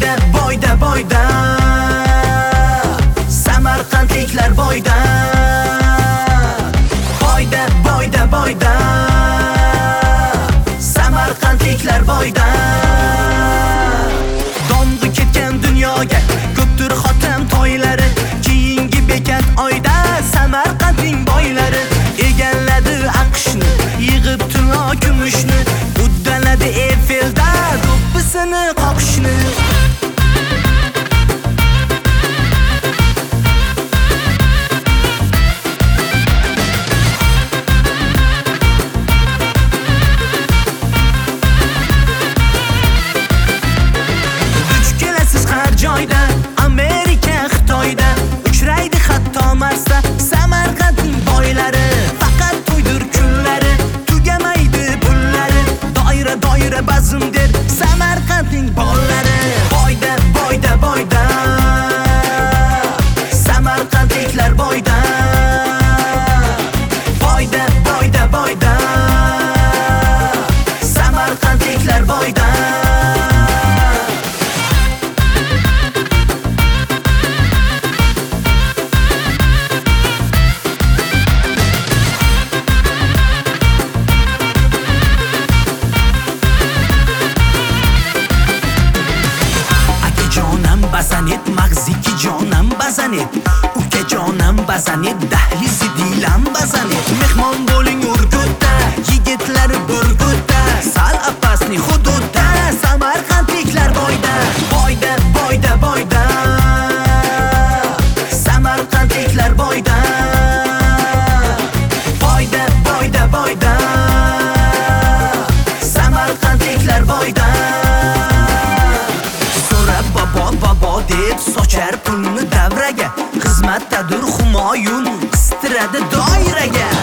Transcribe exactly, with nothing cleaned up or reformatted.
boyda boyda boyda Samarqandliklar boyda boyda boyda boyda Samarqandliklar boyda Dong'i ketgan dunyoga ko'pdir xotam toylari keyingi bekat oyda Samarqandning boylari egalladi aqshni yig'ib tulo kumushni uddaladi Eyfelda do'ppisini qoqishni joyda Amerika Xitoyda uchraydi hatto Marsda Samarqandning boylari faqat to'ydir kunlari tugamaydi pullari doira doira bazm der Samarqandning bollari boyda boyda boyda Samarqandliklar boyda boyda boyda boyda Samarqandliklar boyda bazanet mag'ziki jonam bazanet uka jonam bazanet dahlizi dilam bazanet mehmon bo'ling Urgutda yigitlar burgutda sal apasni hududda Samarqandliklar boyda boyda boyda boyda Samarqandliklar boyda boyda boyda boyda Samarqandliklar boyda deb sochar pulni davraga xizmatdadir Humoyun qistiradi doiraga